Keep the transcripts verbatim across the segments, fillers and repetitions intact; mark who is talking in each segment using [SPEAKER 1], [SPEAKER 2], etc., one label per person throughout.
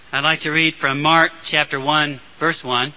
[SPEAKER 1] I'd like to read from Mark chapter one, verse one.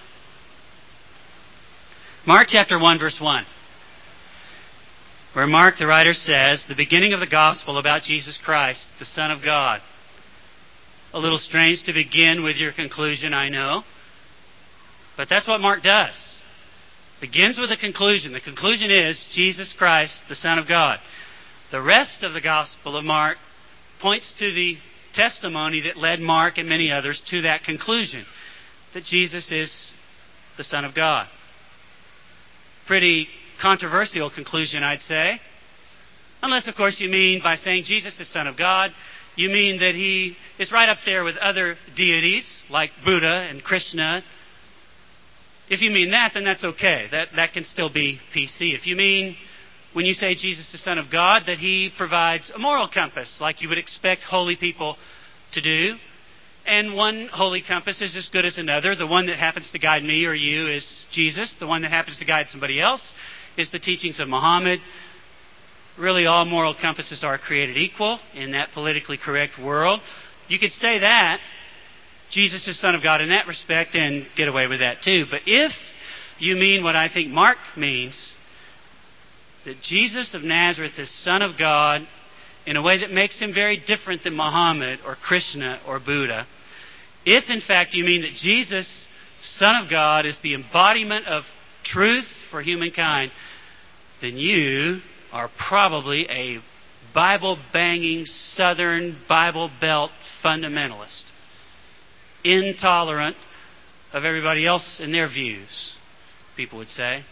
[SPEAKER 1] Mark chapter one, verse one. Where Mark, the writer, says, the beginning of the gospel about Jesus Christ, the Son of God. A little strange to begin with your conclusion, I know. But that's what Mark does. Begins with a conclusion. The conclusion is Jesus Christ, the Son of God. The rest of the Gospel of Mark points to the testimony that led Mark and many others to that conclusion, that Jesus is the Son of God. Pretty controversial conclusion, I'd say. Unless, of course, you mean by saying Jesus is Son of God, you mean that He is right up there with other deities like Buddha and Krishna. If you mean that, then that's okay. That, that can still be P C. If you mean, when you say Jesus is the Son of God, that He provides a moral compass, like you would expect holy people to do, and one holy compass is as good as another. The one that happens to guide me or you is Jesus. The one that happens to guide somebody else is the teachings of Muhammad. Really, all moral compasses are created equal in that politically correct world. You could say that Jesus is Son of God in that respect and get away with that too. But if you mean what I think Mark means, that Jesus of Nazareth is Son of God in a way that makes Him very different than Muhammad or Krishna or Buddha, if in fact you mean that Jesus, Son of God, is the embodiment of truth for humankind, then you are probably a Bible-banging, Southern Bible Belt fundamentalist, intolerant of everybody else and their views, people would say.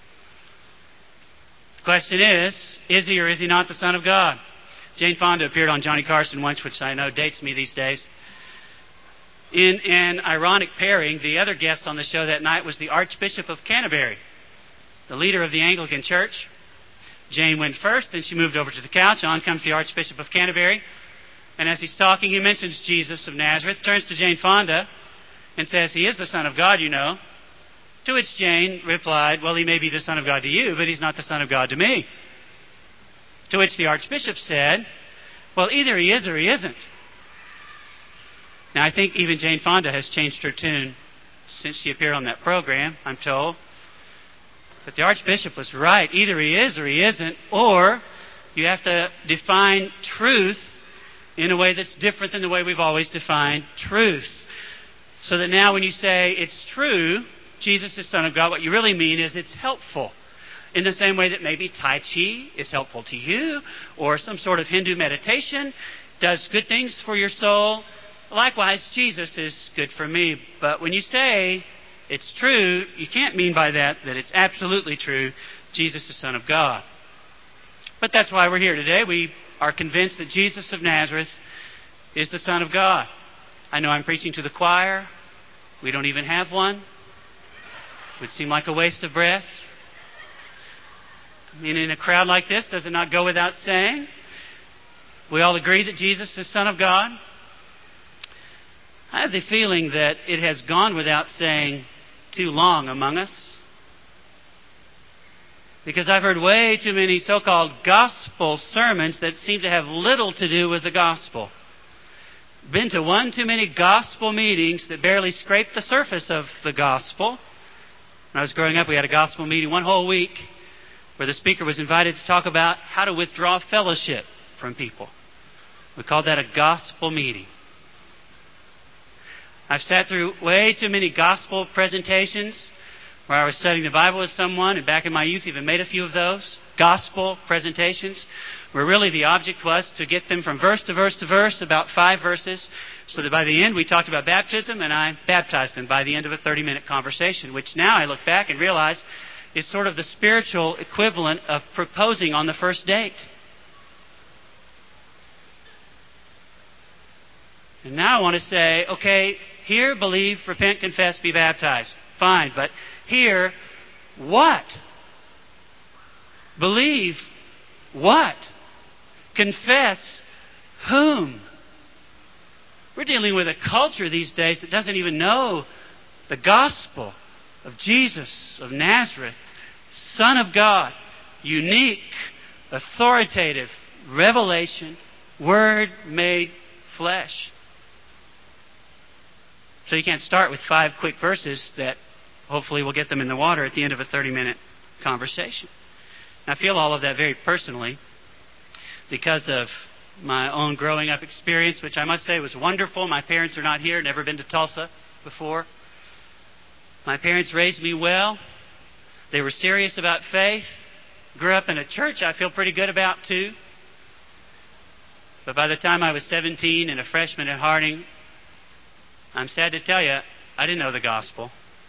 [SPEAKER 1] The question is, is He or is He not the Son of God? Jane Fonda appeared on Johnny Carson once, which I know dates me these days. In an ironic pairing, the other guest on the show that night was the Archbishop of Canterbury, the leader of the Anglican Church. Jane went first, then she moved over to the couch. On comes the Archbishop of Canterbury. And as he's talking, he mentions Jesus of Nazareth, turns to Jane Fonda and says, He is the Son of God, you know. To which Jane replied, well, He may be the Son of God to you, but He's not the Son of God to me. To which the Archbishop said, well, either He is or He isn't. Now, I think even Jane Fonda has changed her tune since she appeared on that program, I'm told. But the Archbishop was right. Either He is or He isn't, or you have to define truth in a way that's different than the way we've always defined truth. So that now when you say it's true, Jesus is Son of God, what you really mean is it's helpful. In the same way that maybe Tai Chi is helpful to you, or some sort of Hindu meditation does good things for your soul. Likewise, Jesus is good for me. But when you say it's true, you can't mean by that that it's absolutely true. Jesus is Son of God. But that's why we're here today. We are convinced that Jesus of Nazareth is the Son of God. I know I'm preaching to the choir. We don't even have one. It would seem like a waste of breath. I mean, in a crowd like this, does it not go without saying? We all agree that Jesus is Son of God. I have the feeling that it has gone without saying too long among us. Because I've heard way too many so-called gospel sermons that seem to have little to do with the gospel. Been to one too many gospel meetings that barely scrape the surface of the gospel. When I was growing up, we had a gospel meeting one whole week where the speaker was invited to talk about how to withdraw fellowship from people. We called that a gospel meeting. I've sat through way too many gospel presentations where I was studying the Bible with someone, and back in my youth even made a few of those gospel presentations, where really the object was to get them from verse to verse to verse, about five verses, so that by the end we talked about baptism, and I baptized them by the end of a thirty-minute conversation, which now I look back and realize is sort of the spiritual equivalent of proposing on the first date. And now I want to say, okay, here, believe, repent, confess, be baptized. Fine, but here, what? Believe what? Confess whom? We're dealing with a culture these days that doesn't even know the gospel of Jesus of Nazareth, Son of God, unique, authoritative, revelation, Word made flesh. So you can't start with five quick verses that hopefully will get them in the water at the end of a thirty-minute conversation. I feel all of that very personally because of my own growing up experience, which I must say was wonderful. My parents are not here, never been to Tulsa before. My parents raised me well. They were serious about faith. Grew up in a church I feel pretty good about too. But by the time I was seventeen and a freshman at Harding, I'm sad to tell you, I didn't know the gospel.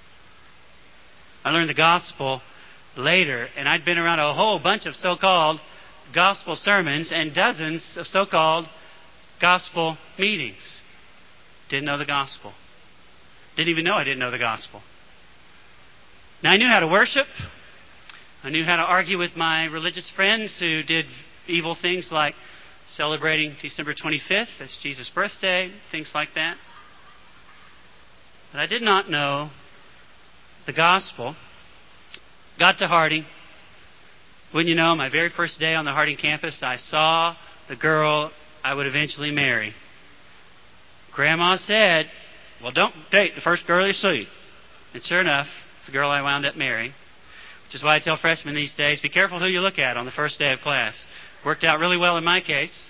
[SPEAKER 1] I learned the gospel later, and I'd been around a whole bunch of so-called gospel sermons and dozens of so-called gospel meetings. Didn't know the gospel. Didn't even know I didn't know the gospel. Now, I knew how to worship. I knew how to argue with my religious friends who did evil things like celebrating December twenty-fifth as Jesus' birthday, things like that. But I did not know the gospel. Got to Harding. Wouldn't you know, my very first day on the Harding campus, I saw the girl I would eventually marry. Grandma said, well, don't date the first girl you see. And sure enough, it's the girl I wound up marrying. Which is why I tell freshmen these days, be careful who you look at on the first day of class. Worked out really well in my case.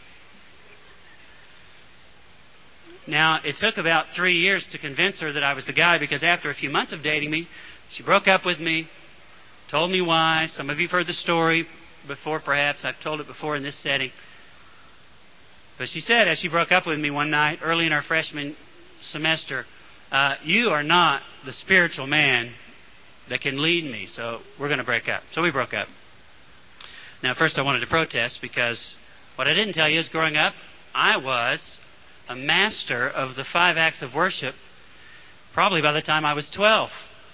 [SPEAKER 1] Now, it took about three years to convince her that I was the guy, because after a few months of dating me, she broke up with me, told me why. Some of you have heard the story before, perhaps. I've told it before in this setting. But she said, as she broke up with me one night, early in our freshman semester, uh, you are not the spiritual man that can lead me, so we're going to break up. So we broke up. Now, first I wanted to protest, because what I didn't tell you is, growing up, I was a master of the five acts of worship probably by the time I was twelve.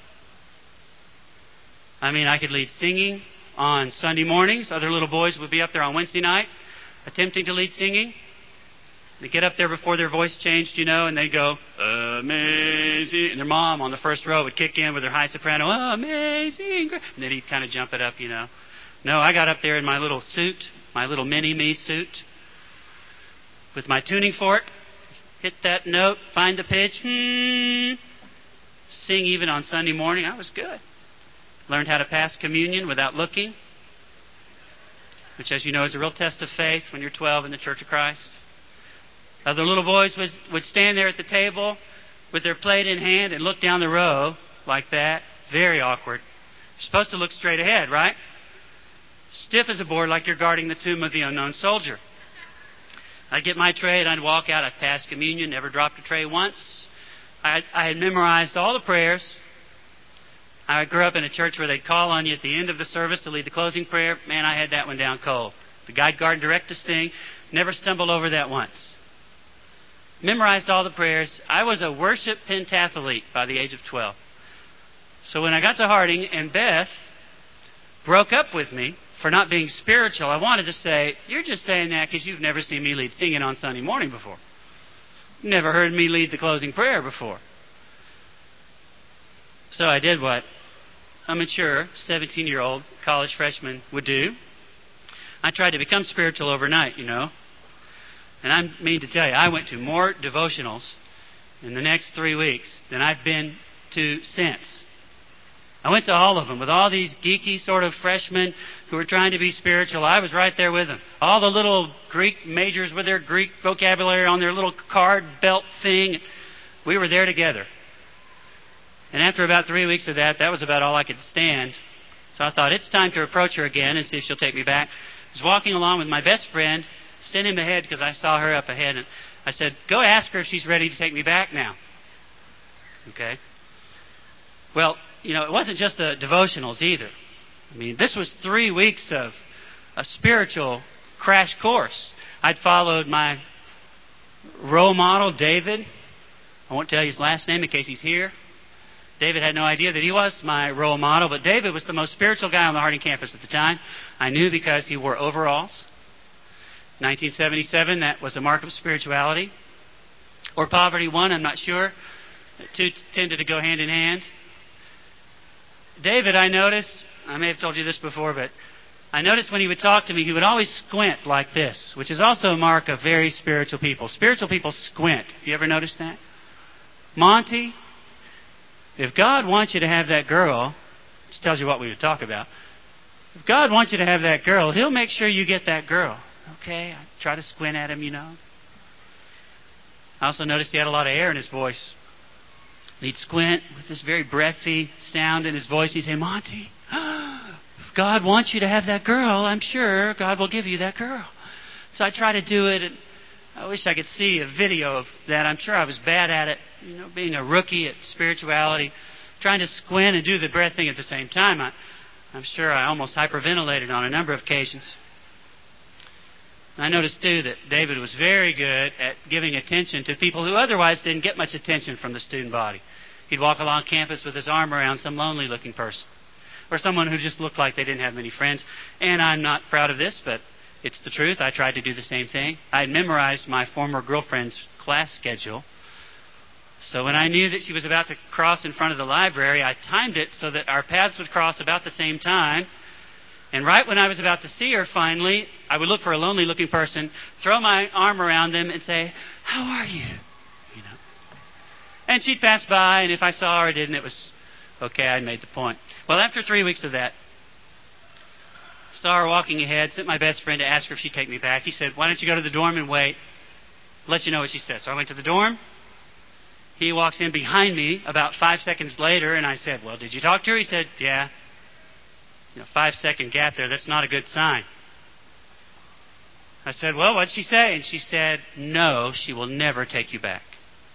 [SPEAKER 1] I mean, I could lead singing on Sunday mornings. Other little boys would be up there on Wednesday night attempting to lead singing. They'd get up there before their voice changed, you know, and they'd go, amazing. And their mom on the first row would kick in with her high soprano, amazing. And then he'd kind of jump it up, you know. No, I got up there in my little suit, my little mini-me suit, with my tuning fork, hit that note, find the pitch, hmm, sing even on Sunday morning. I was good. Learned how to pass communion without looking, which, as you know, is a real test of faith when you're twelve in the Church of Christ. Other little boys would, would stand there at the table with their plate in hand and look down the row like that. Very awkward. You're supposed to look straight ahead, right? Stiff as a board, like you're guarding the tomb of the unknown soldier. I'd get my tray and I'd walk out. I'd pass communion, never dropped a tray once. I, I had memorized all the prayers. I grew up in a church where they'd call on you at the end of the service to lead the closing prayer. Man, I had that one down cold. The guide, guard, and direct us thing. Never stumbled over that once. Memorized all the prayers. I was a worship pentathlete by the age of twelve. So when I got to Harding and Beth broke up with me for not being spiritual, I wanted to say, you're just saying that because you've never seen me lead singing on Sunday morning before. Never heard me lead the closing prayer before. So I did what a mature seventeen-year-old college freshman would do. I tried to become spiritual overnight, you know. And I mean to tell you, I went to more devotionals in the next three weeks than I've been to since. I went to all of them with all these geeky sort of freshmen who were trying to be spiritual. I was right there with them. All the little Greek majors with their Greek vocabulary on their little card belt thing. We were there together. And after about three weeks of that, that was about all I could stand. So I thought, it's time to approach her again and see if she'll take me back. I was walking along with my best friend, sent him ahead because I saw her up ahead. And I said, go ask her if she's ready to take me back now. Okay? Well, you know, it wasn't just the devotionals either. I mean, this was three weeks of a spiritual crash course. I'd followed my role model, David. I won't tell you his last name in case he's here. David had no idea that he was my role model, but David was the most spiritual guy on the Harding campus at the time. I knew because he wore overalls. nineteen seventy-seven, that was a mark of spirituality. Or poverty one, I'm not sure. The two tended to go hand in hand. David, I noticed, I may have told you this before, but I noticed when he would talk to me, he would always squint like this, which is also a mark of very spiritual people. Spiritual people squint. Have you ever noticed that? Monty, if God wants you to have that girl, which tells you what we would talk about, if God wants you to have that girl, He'll make sure you get that girl. Okay? I try to squint at him, you know. I also noticed he had a lot of air in his voice. He'd squint with this very breathy sound in his voice. He'd say, Monty, if God wants you to have that girl, I'm sure God will give you that girl. So I try to do it, and I wish I could see a video of that. I'm sure I was bad at it, you know, being a rookie at spirituality, trying to squint and do the breath thing at the same time. I, I'm sure I almost hyperventilated on a number of occasions. I noticed, too, that David was very good at giving attention to people who otherwise didn't get much attention from the student body. He'd walk along campus with his arm around some lonely-looking person, or someone who just looked like they didn't have many friends. And I'm not proud of this, but it's the truth. I tried to do the same thing. I had memorized my former girlfriend's class schedule. So when I knew that she was about to cross in front of the library, I timed it so that our paths would cross about the same time. And right when I was about to see her finally, I would look for a lonely-looking person, throw my arm around them, and say, how are you? You know. And she'd pass by, and if I saw her or didn't, it was okay, I'd made the point. Well, after three weeks of that, saw her walking ahead, sent my best friend to ask her if she'd take me back. He said, why don't you go to the dorm and wait? Let you know what she said. So I went to the dorm. He walks in behind me about five seconds later, and I said, well, did you talk to her? He said, yeah. You know, five-second gap there, that's not a good sign. I said, well, what'd she say? And she said, no, she will never take you back.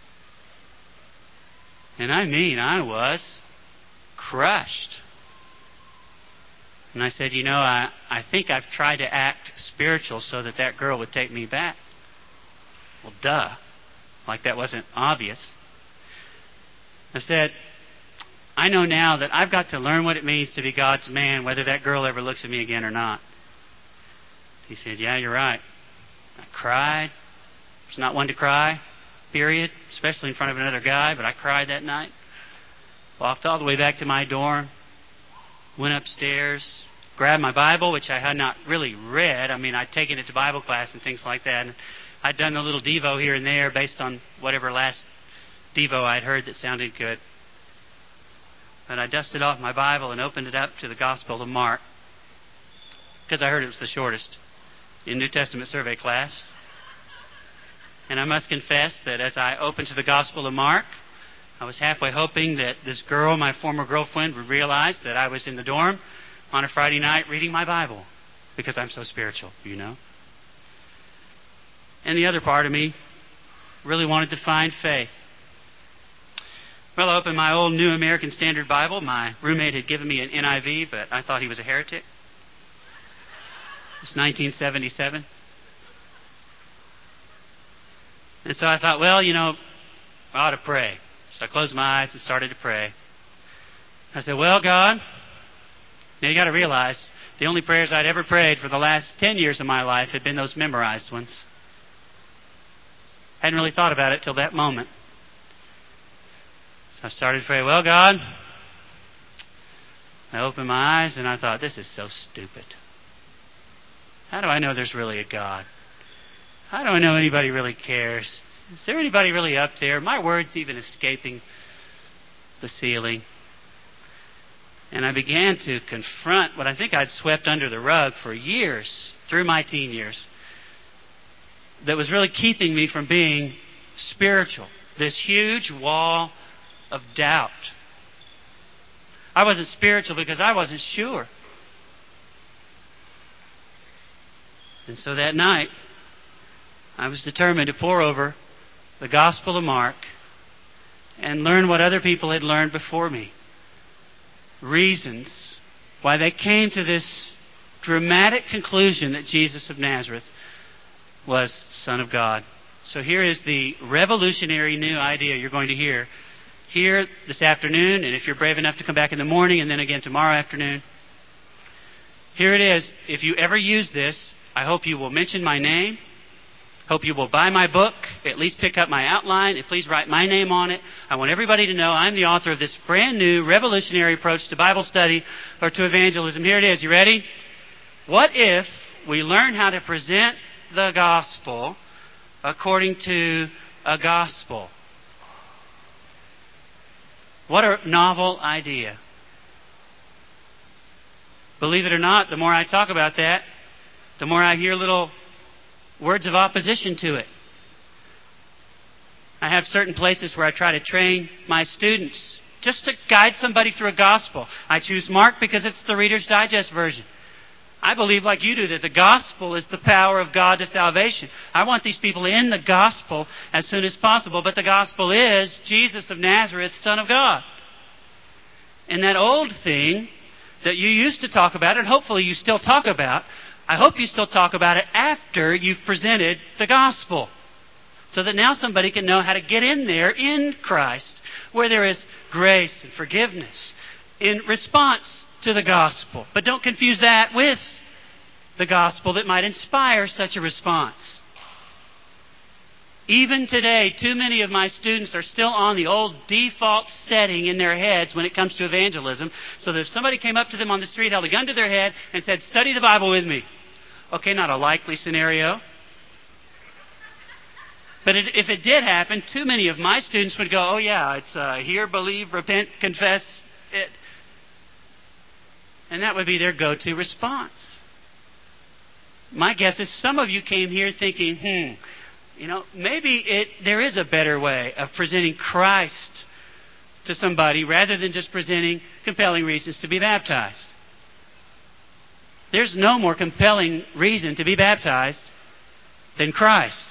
[SPEAKER 1] And I mean, I was crushed. And I said, you know, I, I think I've tried to act spiritual so that that girl would take me back. Well, duh. Like that wasn't obvious. I said, I know now that I've got to learn what it means to be God's man, whether that girl ever looks at me again or not. He said, yeah, you're right. I cried. I was not one to cry, period, especially in front of another guy, but I cried that night. Walked all the way back to my dorm, went upstairs, grabbed my Bible, which I had not really read. I mean, I'd taken it to Bible class and things like that. And I'd done a little devo here and there based on whatever last devo I'd heard that sounded good. But I dusted off my Bible and opened it up to the Gospel of Mark, because I heard it was the shortest in New Testament survey class. And I must confess that as I opened to the Gospel of Mark, I was halfway hoping that this girl, my former girlfriend, would realize that I was in the dorm on a Friday night reading my Bible, because I'm so spiritual, you know. And the other part of me really wanted to find faith. Well, I opened my old New American Standard Bible. My roommate had given me an N I V, but I thought he was a heretic. It's nineteen seventy-seven. And so I thought, well, you know, I ought to pray. So I closed my eyes and started to pray. I said, well, God, now you got to realize the only prayers I'd ever prayed for the last ten years of my life had been those memorized ones. Hadn't really thought about it till that moment. I started to pray, well, God, I opened my eyes and I thought, this is so stupid. How do I know there's really a God? How do I know anybody really cares? Is there anybody really up there? My words even escaping the ceiling. And I began to confront what I think I'd swept under the rug for years, through my teen years, that was really keeping me from being spiritual. This huge wall of doubt. I wasn't spiritual because I wasn't sure. And so that night, I was determined to pore over the Gospel of Mark and learn what other people had learned before me. Reasons why they came to this dramatic conclusion that Jesus of Nazareth was Son of God. So here is the revolutionary new idea you're going to hear here this afternoon, and if you're brave enough to come back in the morning and then again tomorrow afternoon. Here it is. If you ever use this, I hope you will mention my name. Hope you will buy my book, at least pick up my outline, and please write my name on it. I want everybody to know I'm the author of this brand new revolutionary approach to Bible study or to evangelism. Here it is. You ready? What if we learn how to present the gospel according to a gospel? What a novel idea. Believe it or not, the more I talk about that, the more I hear little words of opposition to it. I have certain places where I try to train my students just to guide somebody through a gospel. I choose Mark because it's the Reader's Digest version. I believe, like you do, that the gospel is the power of God to salvation. I want these people in the gospel as soon as possible, but the gospel is Jesus of Nazareth, Son of God. And that old thing that you used to talk about, and hopefully you still talk about, I hope you still talk about it after you've presented the gospel. So that now somebody can know how to get in there in Christ, where there is grace and forgiveness in response to the gospel. But don't confuse that with the gospel that might inspire such a response. Even today, too many of my students are still on the old default setting in their heads when it comes to evangelism. So that if somebody came up to them on the street, held a gun to their head, and said, "Study the Bible with me." Okay, not a likely scenario. But it, if it did happen, too many of my students would go, "Oh yeah, it's uh, hear, believe, repent, confess it." And that would be their go-to response. My guess is some of you came here thinking, hmm, you know, maybe it there is a better way of presenting Christ to somebody rather than just presenting compelling reasons to be baptized. There's no more compelling reason to be baptized than Christ.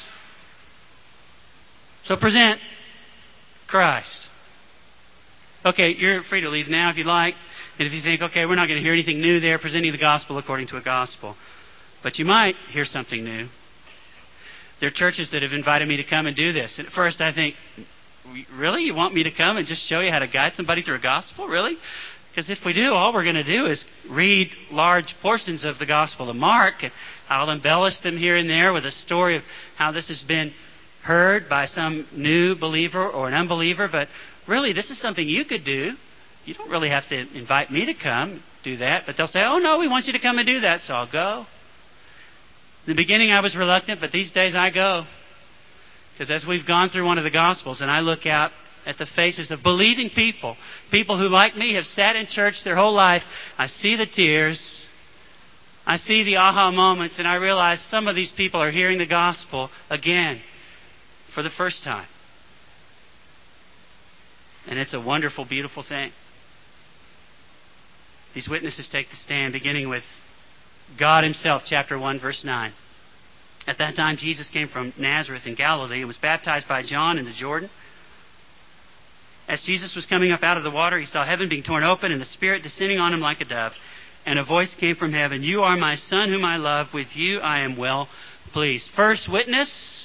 [SPEAKER 1] So present Christ. Okay, you're free to leave now if you like. And if you think, okay, we're not going to hear anything new there, presenting the gospel according to a gospel. But you might hear something new. There are churches that have invited me to come and do this. And at first I think, really? You want me to come and just show you how to guide somebody through a gospel? Really? Because if we do, all we're going to do is read large portions of the Gospel of Mark, and I'll embellish them here and there with a story of how this has been heard by some new believer or an unbeliever. But really, this is something you could do. You don't really have to invite me to come do that. But they'll say, "Oh no, we want you to come and do that," so I'll go. In the beginning I was reluctant, but these days I go. Because as we've gone through one of the Gospels and I look out at the faces of believing people, people who like me have sat in church their whole life, I see the tears, I see the aha moments, and I realize some of these people are hearing the gospel again for the first time. And it's a wonderful, beautiful thing. These witnesses take the stand, beginning with God Himself, chapter one, verse nine. At that time, Jesus came from Nazareth in Galilee and was baptized by John in the Jordan. As Jesus was coming up out of the water, He saw heaven being torn open and the Spirit descending on Him like a dove. And a voice came from heaven, "You are my Son whom I love. With you I am well pleased." First witness,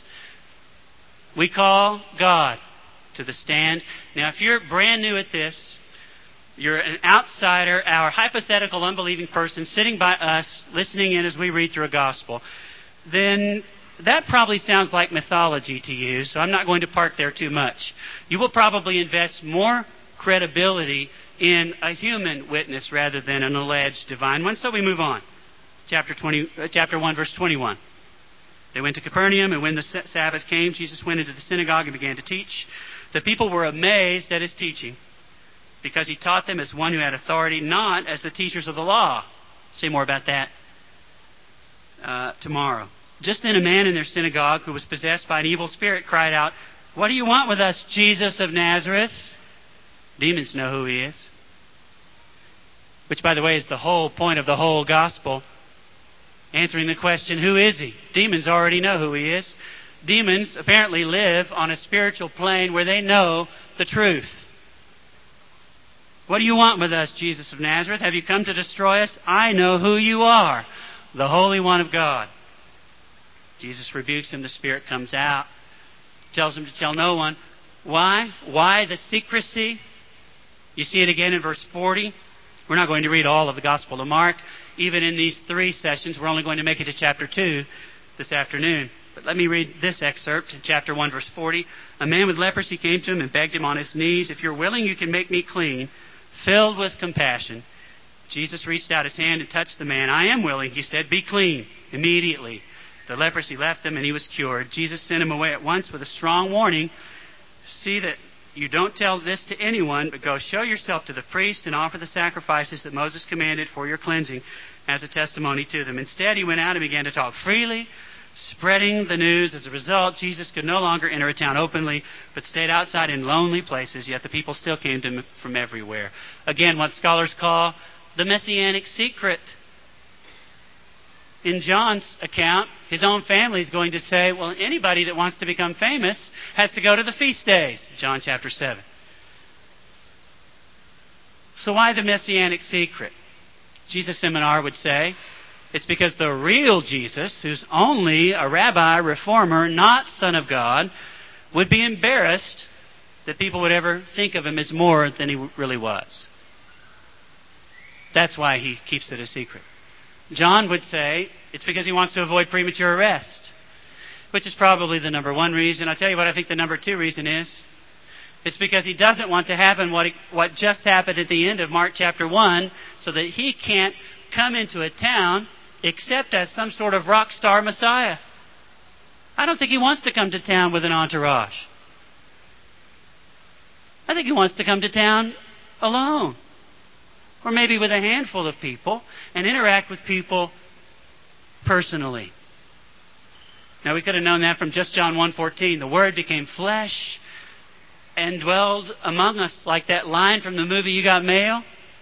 [SPEAKER 1] we call God to the stand. Now, if you're brand new at this, you're an outsider, our hypothetical unbelieving person sitting by us, listening in as we read through a gospel, then that probably sounds like mythology to you, so I'm not going to park there too much. You will probably invest more credibility in a human witness rather than an alleged divine one, so we move on. Chapter twenty, uh, chapter one, verse twenty-one. They went to Capernaum, and when the Sabbath came, Jesus went into the synagogue and began to teach. The people were amazed at His teaching, because He taught them as one who had authority, not as the teachers of the law. Say more about that uh, tomorrow. Just then a man in their synagogue who was possessed by an evil spirit cried out, "What do you want with us, Jesus of Nazareth?" Demons know who He is. Which, by the way, is the whole point of the whole gospel. Answering the question, who is He? Demons already know who He is. Demons apparently live on a spiritual plane where they know the truth. "What do you want with us, Jesus of Nazareth? Have you come to destroy us? I know who you are, the Holy One of God." Jesus rebukes him. The spirit comes out. Tells him to tell no one. Why? Why the secrecy? You see it again in verse forty. We're not going to read all of the Gospel of Mark. Even in these three sessions, we're only going to make it to chapter two this afternoon. But let me read this excerpt in chapter one, verse forty. "A man with leprosy came to Him and begged Him on his knees, 'If you're willing, you can make me clean.' Filled with compassion, Jesus reached out His hand and touched the man. 'I am willing,' He said. 'Be clean.' Immediately the leprosy left him and he was cured. Jesus sent him away at once with a strong warning. See that you don't tell this to anyone, but go show yourself to the priest and offer the sacrifices that Moses commanded for your cleansing as a testimony to them." Instead, he went out and began to talk freely, spreading the news. As a result, Jesus could no longer enter a town openly, but stayed outside in lonely places, yet the people still came to him from everywhere. Again, what scholars call the Messianic secret. In John's account, his own family is going to say, well, anybody that wants to become famous has to go to the feast days. John chapter seven. So why the Messianic secret? Jesus Seminar would say, it's because the real Jesus, who's only a rabbi, reformer, not Son of God, would be embarrassed that people would ever think of him as more than he really was. That's why he keeps it a secret. John would say it's because he wants to avoid premature arrest, which is probably the number one reason. I'll tell you what I think the number two reason is. It's because he doesn't want to happen what, he, what just happened at the end of Mark chapter one, so that he can't come into a town except as some sort of rock star Messiah. I don't think he wants to come to town with an entourage. I think he wants to come to town alone. Or maybe with a handful of people, and interact with people personally. Now, we could have known that from just John one fourteen. The Word became flesh and dwelled among us, like that line from the movie You Got Mail.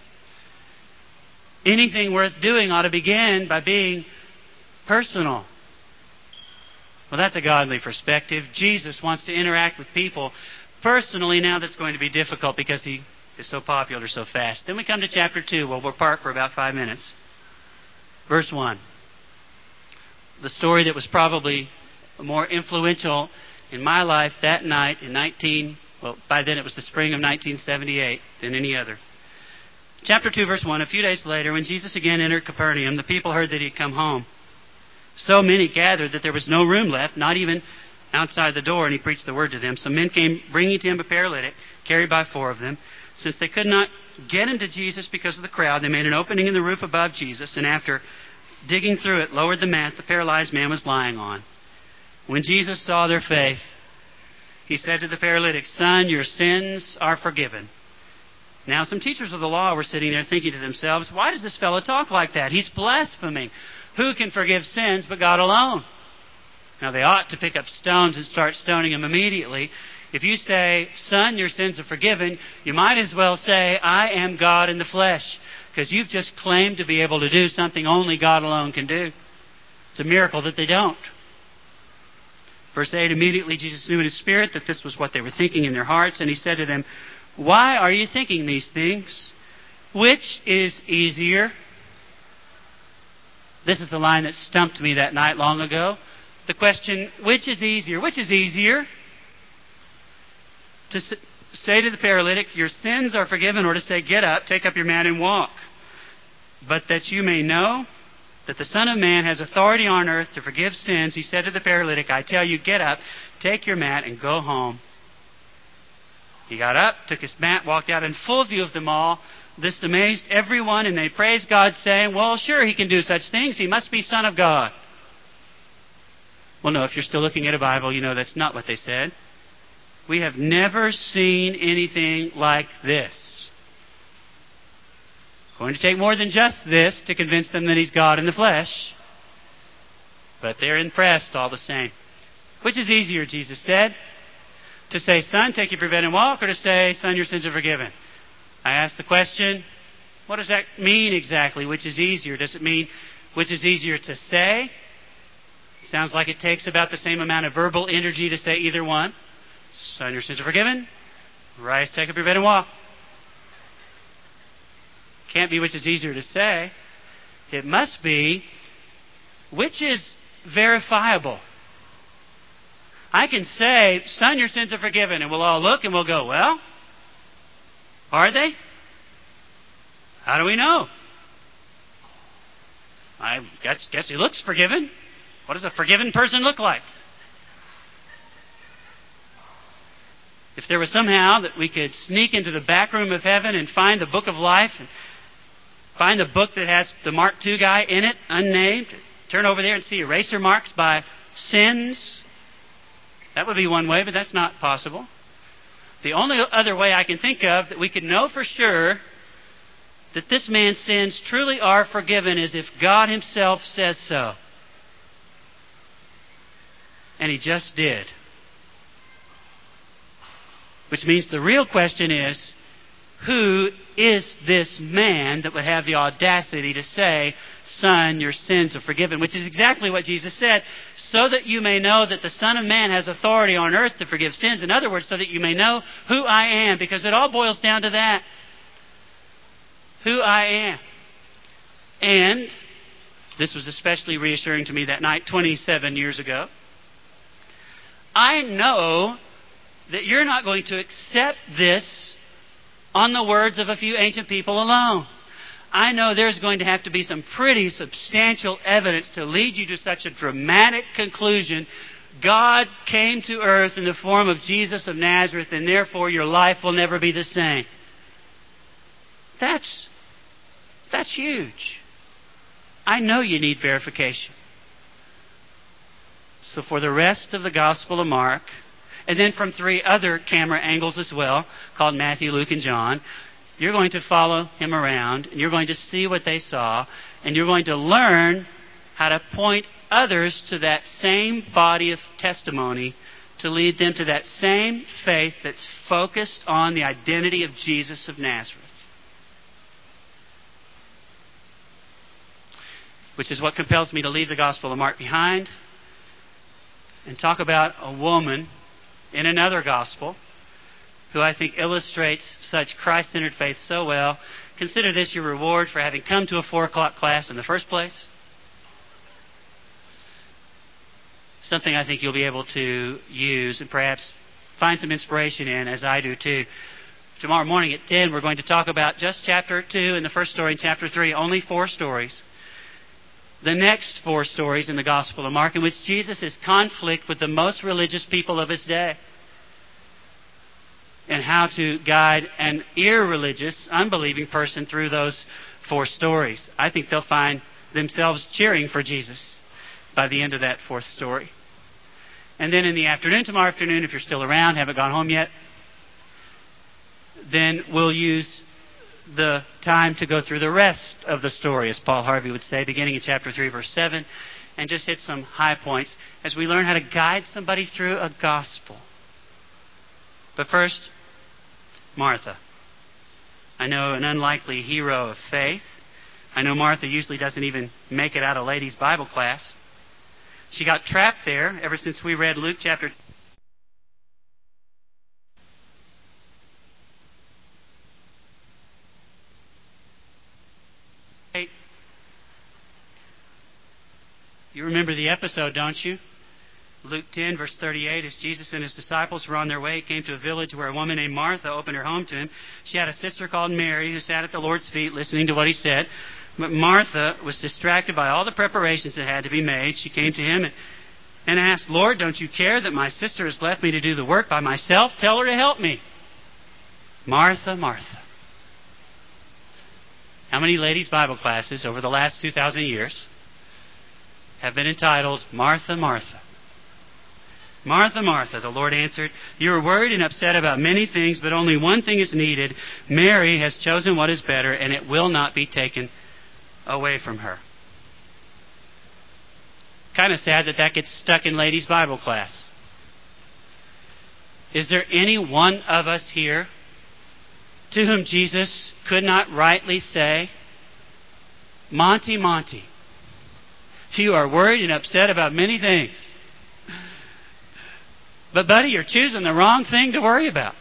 [SPEAKER 1] Anything worth doing ought to begin by being personal. Well, that's a godly perspective. Jesus wants to interact with people personally. Now that's going to be difficult because he is so popular so fast. Then we come to chapter two. Well, we'll park for about five minutes. Verse one. The story that was probably more influential in my life that night in nineteen, well, by then it was the spring of nineteen seventy-eight than any other. Chapter two, verse one. A few days later, when Jesus again entered Capernaum, the people heard that he had come home. So many gathered that there was no room left, not even outside the door, and he preached the word to them. So men came bringing to him a paralytic, carried by four of them. Since they could not get him to Jesus because of the crowd, they made an opening in the roof above Jesus, and after digging through it, lowered the mat the paralyzed man was lying on. When Jesus saw their faith, he said to the paralytic, "Son, your sins are forgiven." Now some teachers of the law were sitting there thinking to themselves, "Why does this fellow talk like that? He's blaspheming. Who can forgive sins but God alone?" Now they ought to pick up stones and start stoning him immediately. If you say, "Son, your sins are forgiven," you might as well say, "I am God in the flesh," because you've just claimed to be able to do something only God alone can do. It's a miracle that they don't. Verse eight, immediately Jesus knew in his spirit that this was what they were thinking in their hearts, and he said to them, "Why are you thinking these things? Which is easier?" This is the line that stumped me that night long ago. The question, which is easier? Which is easier? To say to the paralytic, "Your sins are forgiven," or to say, "Get up, take up your mat and walk." But that you may know that the Son of Man has authority on earth to forgive sins, he said to the paralytic, "I tell you, get up, take your mat, and go home." He got up, took his mat, walked out in full view of them all. This amazed everyone, and they praised God, saying, "Well, sure, he can do such things. He must be Son of God." Well, no, if you're still looking at a Bible, you know that's not what they said. "We have never seen anything like this." It's going to take more than just this to convince them that he's God in the flesh. But they're impressed all the same. Which is easier, Jesus said? To say, "Son, take your bed and walk," or to say, "Son, your sins are forgiven"? I ask the question, what does that mean exactly? Which is easier? Does it mean which is easier to say? Sounds like it takes about the same amount of verbal energy to say either one. "Son, your sins are forgiven." Rise, take up your bed and walk. Can't be which is easier to say. It must be which is verifiable. I can say, "Son, your sins are forgiven," and we'll all look and we'll go, "Well, are they? How do we know? I guess, guess he looks forgiven. What does a forgiven person look like?" If there was somehow that we could sneak into the back room of heaven and find the book of life, and find the book that has the Mark two guy in it, unnamed, turn over there and see eraser marks by sins, that would be one way, but that's not possible. The only other way I can think of that we could know for sure that this man's sins truly are forgiven is if God Himself says so. And He just did. Which means the real question is, who is this man that would have the audacity to say, Son, your sins are forgiven? Which is exactly what Jesus said. So that you may know that the Son of Man has authority on earth to forgive sins. In other words, so that you may know who I am. Because it all boils down to that. Who I am. And this was especially reassuring to me that night twenty-seven years ago. I know that you're not going to accept this on the words of a few ancient people alone. I know there's going to have to be some pretty substantial evidence to lead you to such a dramatic conclusion. God came to earth in the form of Jesus of Nazareth, and therefore your life will never be the same. That's, that's huge. I know you need verification. So for the rest of the Gospel of Mark, and then from three other camera angles as well, called Matthew, Luke, and John, you're going to follow him around, and you're going to see what they saw, and you're going to learn how to point others to that same body of testimony to lead them to that same faith that's focused on the identity of Jesus of Nazareth. Which is what compels me to leave the Gospel of Mark behind and talk about a woman in another gospel who I think illustrates such Christ-centered faith so well. Consider this your reward for having come to a four o'clock class in the first place. Something I think you'll be able to use and perhaps find some inspiration in, as I do too. Tomorrow morning at ten, we're going to talk about just chapter two and the first story in chapter three, only four stories. The next four stories in the Gospel of Mark, in which Jesus is in conflict with the most religious people of His day, and how to guide an irreligious, unbelieving person through those four stories. I think they'll find themselves cheering for Jesus by the end of that fourth story. And then in the afternoon, tomorrow afternoon, if you're still around, haven't gone home yet, then we'll use the time to go through the rest of the story, as Paul Harvey would say, beginning in chapter three, verse seven, and just hit some high points as we learn how to guide somebody through a gospel. But first, Martha. I know an unlikely hero of faith. I know Martha usually doesn't even make it out of ladies' Bible class. She got trapped there ever since we read Luke chapter eight. You remember the episode, don't you? Luke ten, verse thirty-eight, as Jesus and His disciples were on their way, He came to a village where a woman named Martha opened her home to Him. She had a sister called Mary who sat at the Lord's feet listening to what He said. But Martha was distracted by all the preparations that had to be made. She came to Him and, and asked, Lord, don't you care that my sister has left me to do the work by myself? Tell her to help me. Martha, Martha. How many ladies' Bible classes over the last two thousand years have been entitled, Martha, Martha? Martha, Martha, the Lord answered, you are worried and upset about many things, but only one thing is needed. Mary has chosen what is better, and it will not be taken away from her. Kind of sad that that gets stuck in ladies' Bible class. Is there any one of us here to whom Jesus could not rightly say, Monty, Monty, you are worried and upset about many things. But, buddy, you're choosing the wrong thing to worry about.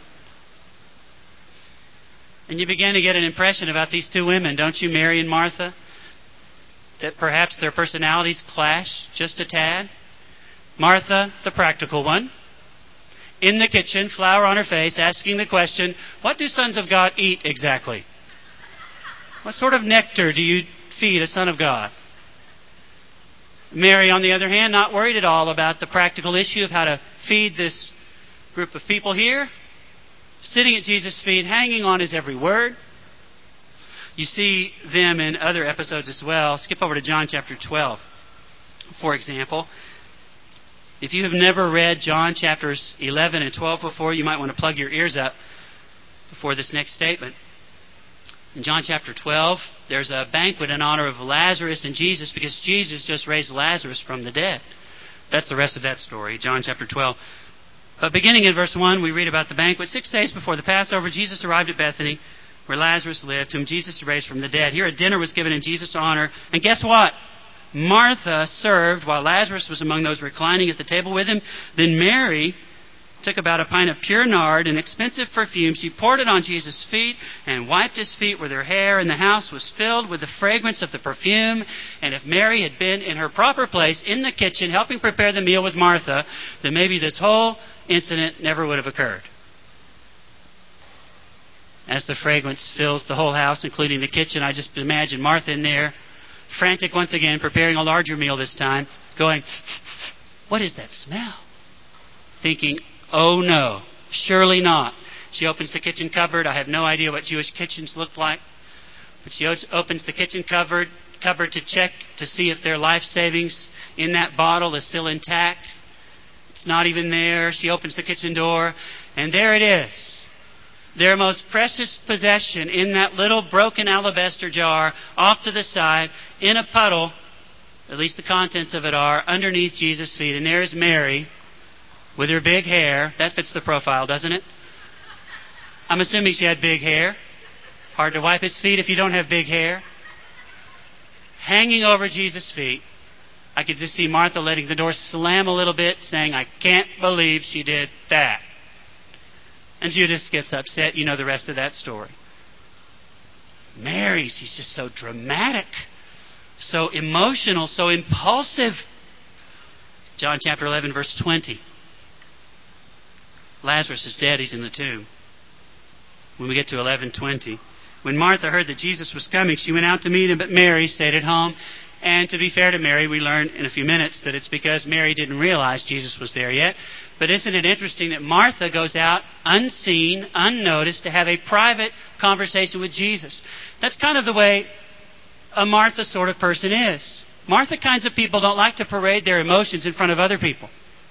[SPEAKER 1] And you begin to get an impression about these two women, don't you, Mary and Martha? That perhaps their personalities clash just a tad. Martha, the practical one, in the kitchen, flour on her face, asking the question, what do sons of God eat exactly? What sort of nectar do you feed a son of God? Mary, on the other hand, not worried at all about the practical issue of how to feed this group of people here, sitting at Jesus' feet, hanging on His every word. You see them in other episodes as well. Skip over to John chapter twelve, for example. If you have never read John chapters eleven and twelve before, you might want to plug your ears up before this next statement. In John chapter twelve, there's a banquet in honor of Lazarus and Jesus because Jesus just raised Lazarus from the dead. That's the rest of that story, John chapter twelve. But beginning in verse one, we read about the banquet. Six days before the Passover, Jesus arrived at Bethany, where Lazarus lived, whom Jesus had raised from the dead. Here a dinner was given in Jesus' honor. And guess what? Martha served while Lazarus was among those reclining at the table with him. Then Mary took about a pint of pure nard, an expensive perfume. She poured it on Jesus' feet and wiped his feet with her hair, and the house was filled with the fragrance of the perfume. And if Mary had been in her proper place in the kitchen helping prepare the meal with Martha, then maybe this whole incident never would have occurred. As the fragrance fills the whole house, including the kitchen, I just imagine Martha in there, frantic once again, preparing a larger meal this time, going, "What is that smell?" Thinking, "Oh no, surely not." She opens the kitchen cupboard. I have no idea what Jewish kitchens look like. But she opens the kitchen cupboard, cupboard to check to see if their life savings in that bottle is still intact. It's not even there. She opens the kitchen door, and there it is. Their most precious possession in that little broken alabaster jar off to the side in a puddle, at least the contents of it are, underneath Jesus' feet. And there's Mary with her big hair. That fits the profile, doesn't it? I'm assuming she had big hair. Hard to wipe his feet if you don't have big hair. Hanging over Jesus' feet. I could just see Martha letting the door slam a little bit, saying, "I can't believe she did that." And Judas gets upset. You know the rest of that story. Mary, she's just so dramatic, so emotional, so impulsive. John chapter eleven, verse twenty. Lazarus is dead. He's in the tomb. When we get to eleven twenty, when Martha heard that Jesus was coming, she went out to meet him, but Mary stayed at home. And to be fair to Mary, we learn in a few minutes that it's because Mary didn't realize Jesus was there yet. But isn't it interesting that Martha goes out unseen, unnoticed, to have a private conversation with Jesus? That's kind of the way a Martha sort of person is. Martha kinds of people don't like to parade their emotions in front of other people.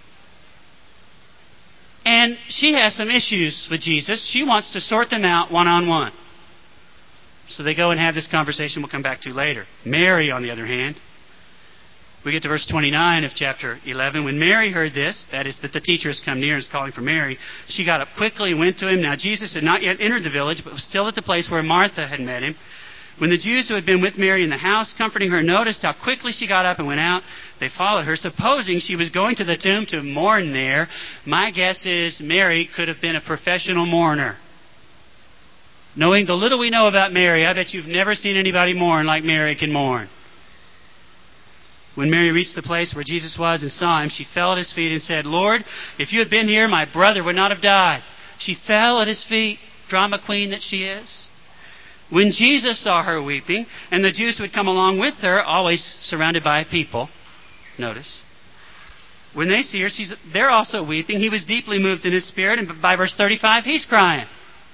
[SPEAKER 1] And she has some issues with Jesus. She wants to sort them out one-on-one. So they go and have this conversation we'll come back to later. Mary, on the other hand, we get to verse twenty-nine of chapter eleven. When Mary heard this, that is, that the teacher has come near and is calling for Mary, she got up quickly and went to him. Now Jesus had not yet entered the village, but was still at the place where Martha had met him. When the Jews who had been with Mary in the house, comforting her, noticed how quickly she got up and went out, they followed her, supposing she was going to the tomb to mourn there. My guess is Mary could have been a professional mourner. Knowing the little we know about Mary, I bet you've never seen anybody mourn like Mary can mourn. When Mary reached the place where Jesus was and saw him, she fell at his feet and said, "Lord, if you had been here, my brother would not have died." She fell at his feet, drama queen that she is. When Jesus saw her weeping, and the Jews who had come along with her, always surrounded by people, notice, when they see her, she's, they're also weeping. He was deeply moved in his spirit, and by verse thirty-five, he's crying.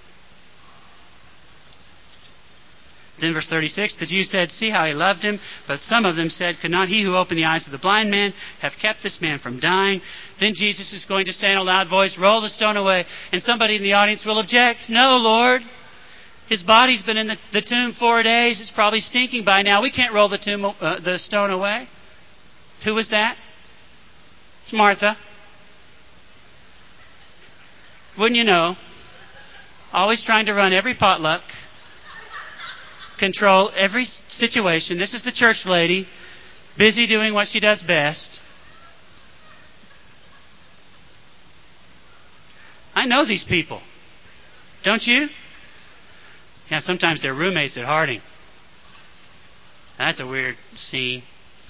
[SPEAKER 1] Then verse thirty-six, the Jews said, "See how he loved him." But some of them said, "Could not he who opened the eyes of the blind man have kept this man from dying?" Then Jesus is going to say in a loud voice, "Roll the stone away." And somebody in the audience will object, "No, Lord. His body's been in the, the tomb four days. It's probably stinking by now. We can't roll the, tomb, uh, the stone away." Who was that? It's Martha. Wouldn't you know? Always trying to run every potluck. Control every situation. This is the church lady, busy doing what she does best. I know these people. Don't you? Yeah, sometimes they're roommates at Harding. That's a weird scene.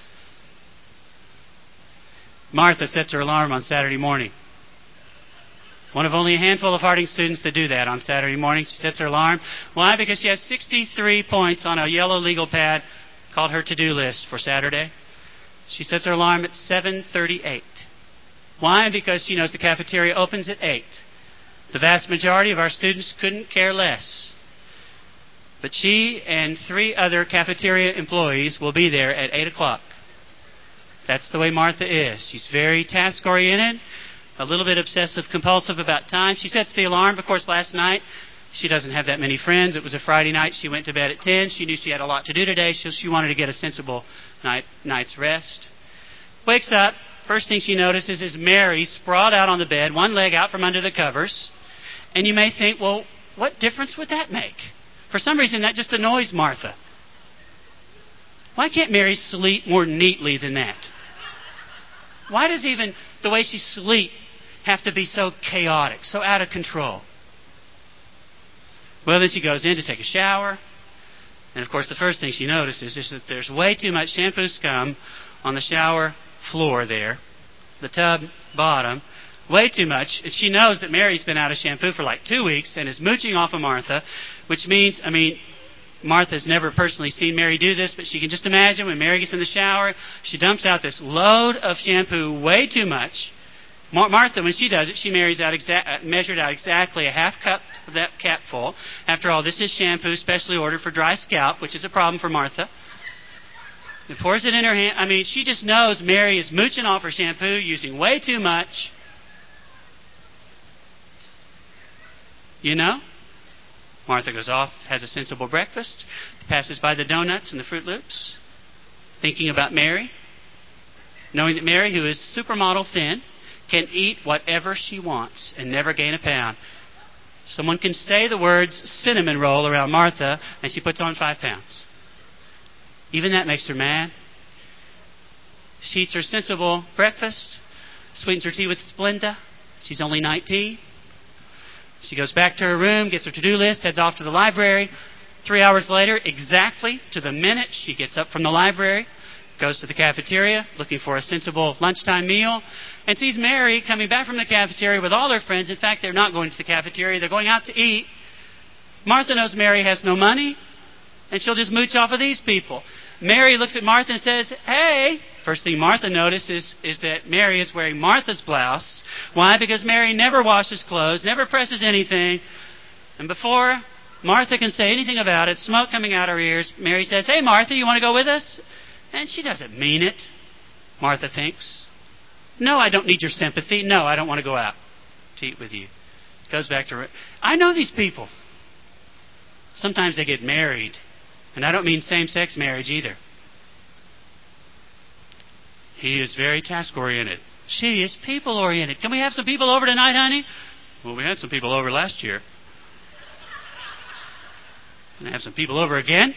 [SPEAKER 1] Martha sets her alarm on Saturday morning. One of only a handful of Harding students that do that on Saturday morning. She sets her alarm. Why? Because she has sixty-three points on a yellow legal pad called her to-do list for Saturday. She sets her alarm at seven thirty-eight. Why? Because she knows the cafeteria opens at eight. The vast majority of our students couldn't care less. But she and three other cafeteria employees will be there at eight o'clock. That's the way Martha is. She's very task-oriented, a little bit obsessive-compulsive about time. She sets the alarm. Of course, last night, she doesn't have that many friends. It was a Friday night. She went to bed at ten. She knew she had a lot to do today, so she wanted to get a sensible night, night's rest. Wakes up. First thing she notices is Mary sprawled out on the bed, one leg out from under the covers. And you may think, well, what difference would that make? For some reason, that just annoys Martha. Why can't Mary sleep more neatly than that? Why does even the way she sleeps have to be so chaotic, so out of control? Well, then she goes in to take a shower. And, of course, the first thing she notices is that there's way too much shampoo scum on the shower floor there, the tub bottom, way too much. And she knows that Mary's been out of shampoo for like two weeks and is mooching off of Martha, which means, I mean, Martha's never personally seen Mary do this, but she can just imagine when Mary gets in the shower, she dumps out this load of shampoo, way too much. Martha, when she does it, she marries out exa- measured out exactly a half cup of that cap full. After all, this is shampoo specially ordered for dry scalp, which is a problem for Martha. And pours it in her hand. I mean, she just knows Mary is mooching off her shampoo, using way too much. You know? Martha goes off, has a sensible breakfast, passes by the donuts and the Fruit Loops, thinking about Mary, knowing that Mary, who is supermodel thin, can eat whatever she wants and never gain a pound. Someone can say the words cinnamon roll around Martha, and she puts on five pounds. Even that makes her mad. She eats her sensible breakfast, sweetens her tea with Splenda. She's only nineteen. She goes back to her room, gets her to-do list, heads off to the library. Three hours later, exactly to the minute, she gets up from the library, goes to the cafeteria, looking for a sensible lunchtime meal, and sees Mary coming back from the cafeteria with all her friends. In fact, they're not going to the cafeteria, they're going out to eat. Martha knows Mary has no money, and she'll just mooch off of these people. Mary looks at Martha and says, hey. First thing Martha notices is that Mary is wearing Martha's blouse. Why? Because Mary never washes clothes, never presses anything. And before Martha can say anything about it, smoke coming out her ears, Mary says, hey, Martha, you want to go with us? And she doesn't mean it, Martha thinks. No, I don't need your sympathy. No, I don't want to go out to eat with you. Goes back to her. I know these people. Sometimes they get married. And I don't mean same-sex marriage either. He is very task-oriented. She is people-oriented. Can we have some people over tonight, honey? Well, we had some people over last year. Can I have some people over again?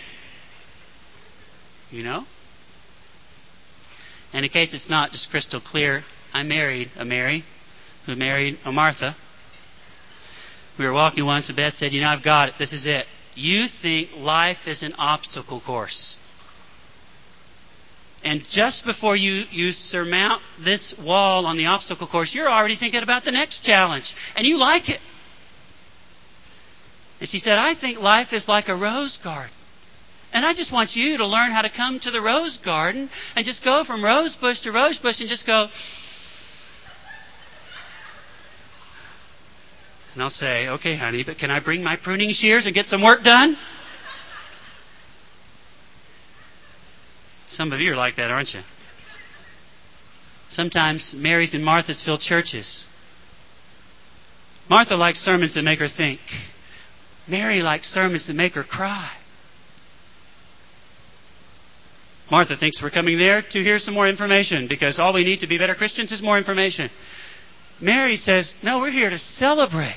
[SPEAKER 1] You know? And in case it's not just crystal clear, I married a Mary who married a Martha. We were walking once and Beth said, you know, I've got it. This is it. You think life is an obstacle course. And just before you, you surmount this wall on the obstacle course, you're already thinking about the next challenge. And you like it. And she said, I think life is like a rose garden. And I just want you to learn how to come to the rose garden and just go from rose bush to rose bush and just go. And I'll say, okay, honey, but can I bring my pruning shears and get some work done? Some of you are like that, aren't you? Sometimes Marys and Marthas fill churches. Martha likes sermons that make her think. Mary likes sermons that make her cry. Martha thinks we're coming there to hear some more information because all we need to be better Christians is more information. Mary says, no, we're here to celebrate.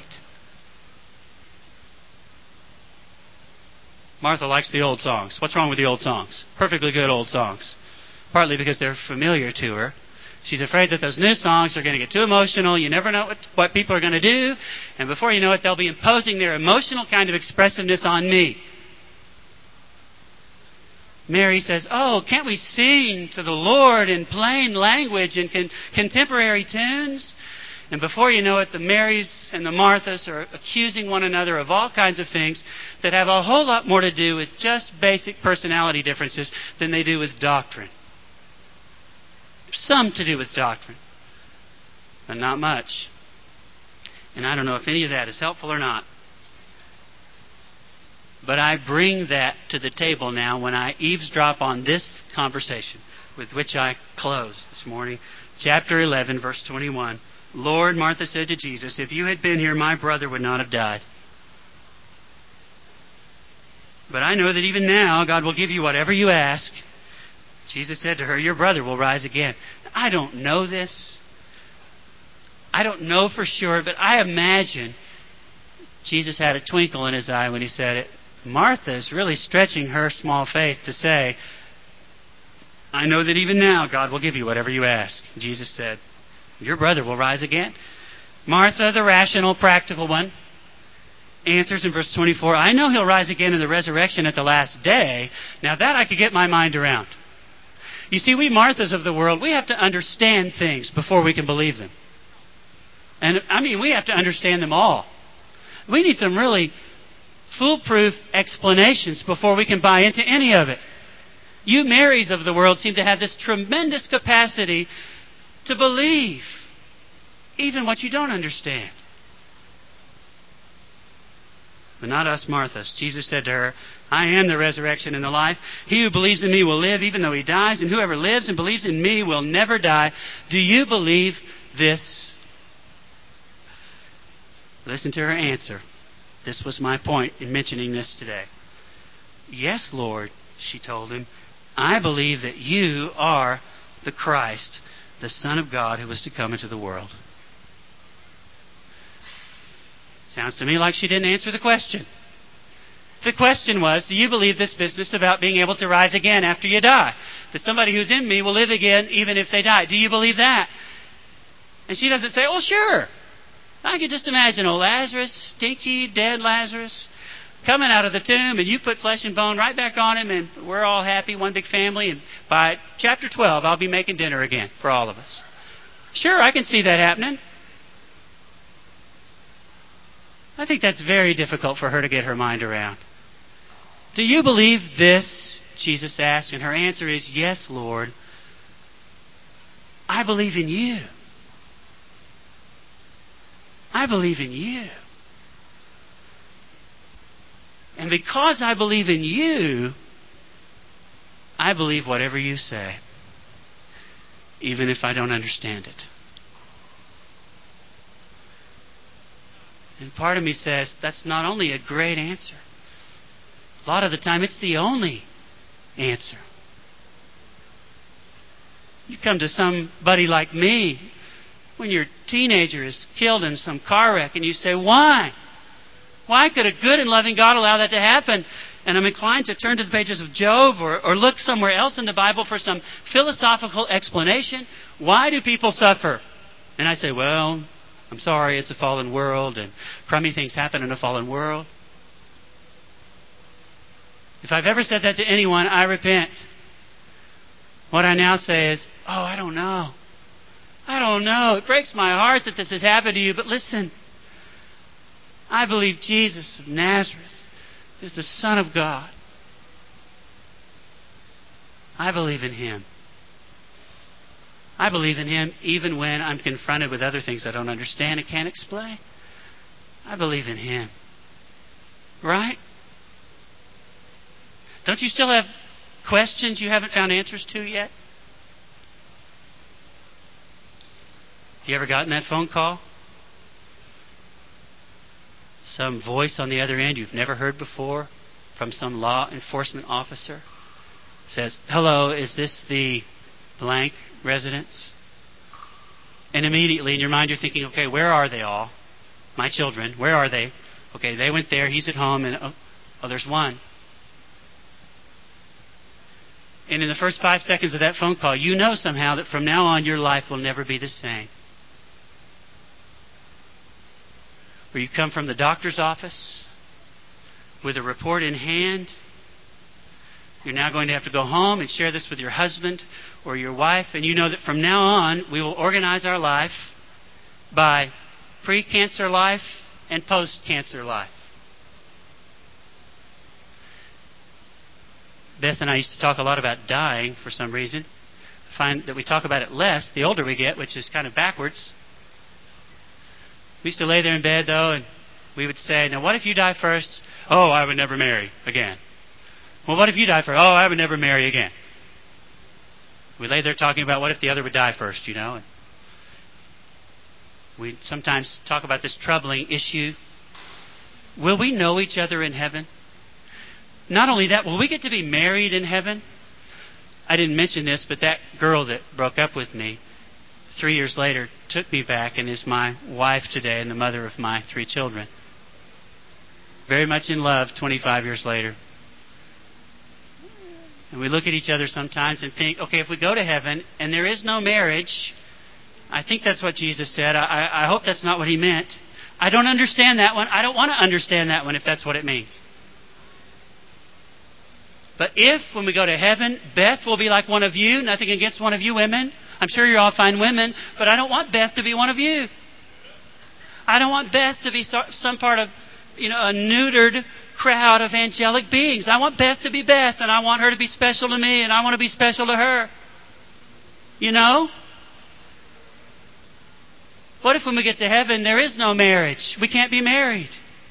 [SPEAKER 1] Martha likes the old songs. What's wrong with the old songs? Perfectly good old songs. Partly because they're familiar to her. She's afraid that those new songs are going to get too emotional. You never know what, what people are going to do. And before you know it, they'll be imposing their emotional kind of expressiveness on me. Mary says, oh, can't we sing to the Lord in plain language and con- contemporary tunes? And before you know it, the Marys and the Marthas are accusing one another of all kinds of things that have a whole lot more to do with just basic personality differences than they do with doctrine. Some to do with doctrine, but not much. And I don't know if any of that is helpful or not. But I bring that to the table now when I eavesdrop on this conversation. with which I close this morning. Chapter eleven, verse twenty-one. Lord, Martha said to Jesus, if you had been here, my brother would not have died. But I know that even now, God will give you whatever you ask. Jesus said to her, your brother will rise again. I don't know this. I don't know for sure, but I imagine Jesus had a twinkle in His eye when He said it. Martha is really stretching her small faith to say, I know that even now God will give you whatever you ask. Jesus said, your brother will rise again. Martha, the rational, practical one, answers in verse twenty-four, I know He'll rise again in the resurrection at the last day. Now that I could get my mind around. You see, we Marthas of the world, we have to understand things before we can believe them. And I mean, we have to understand them all. We need some really foolproof explanations before we can buy into any of it. You Marys of the world seem to have this tremendous capacity to believe even what you don't understand. But not us Marthas. Jesus said to her, I am the resurrection and the life. He who believes in me will live even though he dies, and whoever lives and believes in me will never die. Do you believe this? Listen to her answer. This was my point in mentioning this today. Yes, Lord, she told Him. I believe that you are the Christ, the Son of God who was to come into the world. Sounds to me like she didn't answer the question. The question was, do you believe this business about being able to rise again after you die? That somebody who's in me will live again even if they die. Do you believe that? And she doesn't say, oh, sure. I could just imagine old Lazarus, stinky, dead Lazarus, coming out of the tomb, and you put flesh and bone right back on him, and we're all happy, one big family, and by chapter twelve, I'll be making dinner again for all of us. Sure, I can see that happening. I think that's very difficult for her to get her mind around. Do you believe this? Jesus asked, and her answer is, yes, Lord. I believe in you. I believe in you. And because I believe in you, I believe whatever you say, even if I don't understand it. And part of me says, that's not only a great answer. A lot of the time, it's the only answer. You come to somebody like me when your teenager is killed in some car wreck, and you say, why? Why could a good and loving God allow that to happen? And I'm inclined to turn to the pages of Job or, or look somewhere else in the Bible for some philosophical explanation. Why do people suffer? And I say, well, I'm sorry, it's a fallen world, and crummy things happen in a fallen world. If I've ever said that to anyone, I repent. What I now say is, oh, I don't know. I don't know. It breaks my heart that this has happened to you, but listen. I believe Jesus of Nazareth is the Son of God. I believe in Him. I believe in Him even when I'm confronted with other things I don't understand and can't explain. I believe in Him. Right? Don't you still have questions you haven't found answers to yet? You ever gotten that phone call? Some voice on the other end you've never heard before from some law enforcement officer says, hello, is this the blank residence? And immediately in your mind you're thinking, okay, where are they all? My children, where are they? Okay, they went there, he's at home, and oh, oh there's one. And in the first five seconds of that phone call, you know somehow that from now on your life will never be the same. Or you come from the doctor's office with a report in hand. You're now going to have to go home and share this with your husband or your wife, and you know that from now on we will organize our life by pre-cancer life and post-cancer life. Beth and I used to talk a lot about dying for some reason. I find that we talk about it less the older we get, which is kind of backwards. We used to lay there in bed, though, and we would say, now what if you die first? Oh, I would never marry again. Well, what if you die first? Oh, I would never marry again. We lay there talking about what if the other would die first, you know. And we sometimes talk about this troubling issue. Will we know each other in heaven? Not only that, will we get to be married in heaven? I didn't mention this, but that girl that broke up with me three years later took me back and is my wife today and the mother of my three children. Very much in love twenty-five years later. And we look at each other sometimes and think, okay, if we go to heaven and there is no marriage, I think that's what Jesus said. I, I hope that's not what He meant. I don't understand that one. I don't want to understand that one if that's what it means. But if, when we go to heaven, Beth will be like one of you, nothing against one of you women. I'm sure you're all fine women, but I don't want Beth to be one of you. I don't want Beth to be some part of, you know, a neutered crowd of angelic beings. I want Beth to be Beth, and I want her to be special to me, and I want to be special to her. You know? What if when we get to heaven there is no marriage? We can't be married.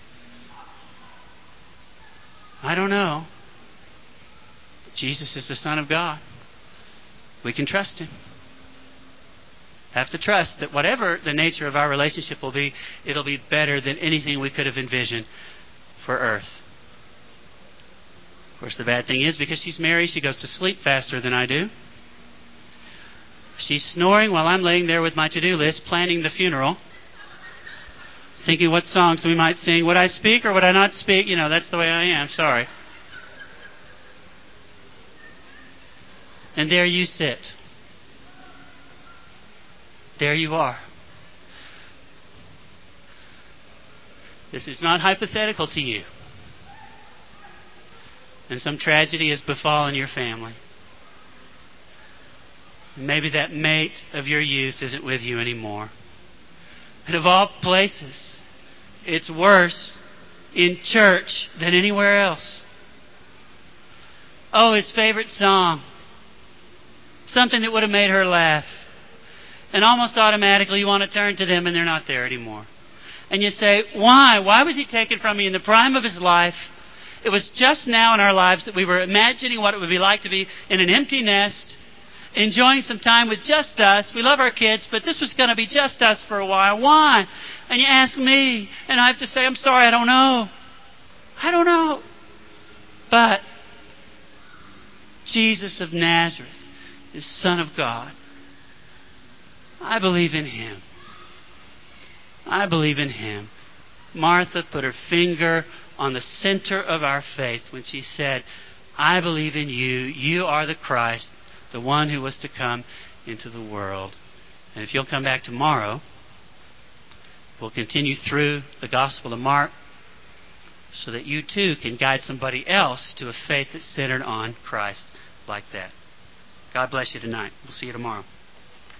[SPEAKER 1] I don't know. But Jesus is the Son of God. We can trust Him. Have to trust that whatever the nature of our relationship will be, it'll be better than anything we could have envisioned for earth. Of course, the bad thing is, because she's married, she goes to sleep faster than I do. She's snoring while I'm laying there with my to-do list, planning the funeral, thinking what songs we might sing. Would I speak or would I not speak? You know, that's the way I am. Sorry. And there you sit. There you are. This is not hypothetical to you. And some tragedy has befallen your family. Maybe that mate of your youth isn't with you anymore. And of all places, it's worse in church than anywhere else. Oh, his favorite song. Something that would have made her laugh. And almost automatically you want to turn to them and they're not there anymore. And you say, why? Why was he taken from me in the prime of his life? It was just now in our lives that we were imagining what it would be like to be in an empty nest, enjoying some time with just us. We love our kids, but this was going to be just us for a while. Why? And you ask me, and I have to say, I'm sorry, I don't know. I don't know. But Jesus of Nazareth is Son of God. I believe in Him. I believe in Him. Martha put her finger on the center of our faith when she said, I believe in you. You are the Christ, the one who was to come into the world. And if you'll come back tomorrow, we'll continue through the Gospel of Mark so that you too can guide somebody else to a faith that's centered on Christ like that. God bless you tonight. We'll see you tomorrow.